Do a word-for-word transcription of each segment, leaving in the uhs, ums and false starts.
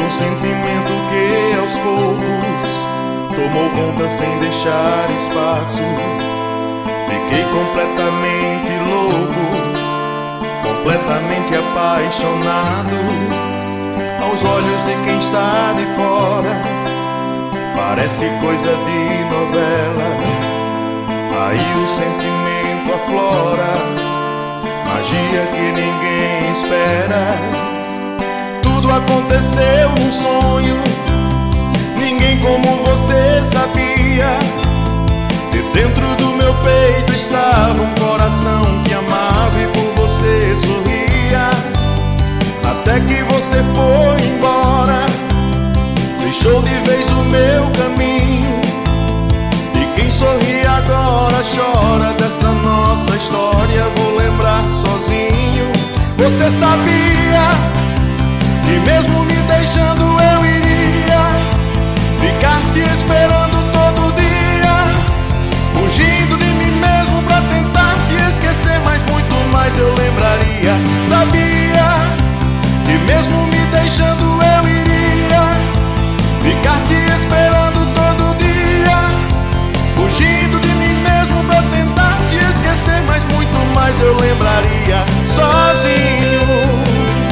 um sentimento que aos poucos tomou conta sem deixar espaço. Fiquei completamente louco, completamente apaixonado. Aos olhos de quem está de fora, parece coisa de novela. Aí o sentimento aflora, magia que ninguém espera. Tudo aconteceu num sonho, ninguém como você sabia. De dentro do meu peito estava um coração que amava e por você sorria. Até que você foi embora, deixou de vez o meu caminho. E quem sorri agora chora dessa nossa história. Vou lembrar sozinho. Você sabia que mesmo me deixando eu iria ficar te esperando todo dia, fugindo de mim mesmo pra tentar te esquecer, mas muito mais eu lembraria. Sabia que mesmo me deixando eu iria ficar te esperando todo dia, fugindo de mim mesmo pra tentar te esquecer, mas muito mais eu lembraria sozinho.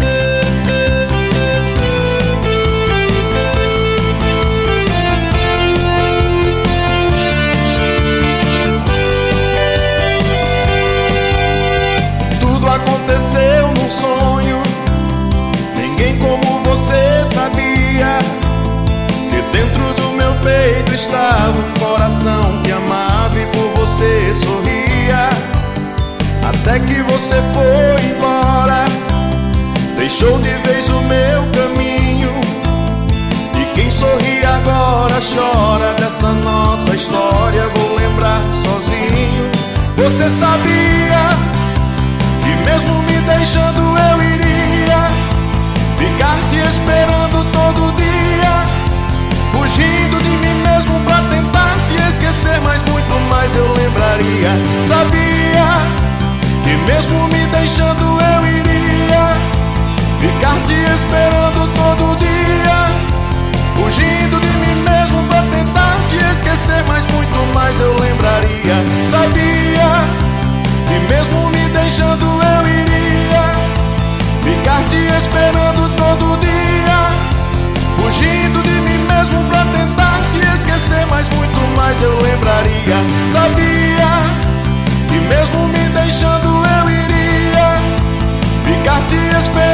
Aconteceu num sonho, ninguém como você sabia. Que dentro do meu peito estava um coração que amava e por você sorria. Até que você foi embora, deixou de vez o meu caminho. E quem sorri agora chora dessa nossa história. Vou lembrar sozinho. Você sabia que mesmo me deixando eu iria ficar te esperando todo dia, fugindo de mim mesmo pra tentar te esquecer, mas muito mais eu lembraria. Sabia que mesmo me deixando eu iria ficar te esperando todo dia, fugindo de mim mesmo pra tentar te esquecer, mas muito mais eu lembraria. Sabia que mesmo me deixando eu iria ficar te esperando todo dia, fugindo de mim mesmo pra tentar te esquecer, mas muito mais eu lembraria. Sabia que mesmo me deixando eu iria ficar te esperando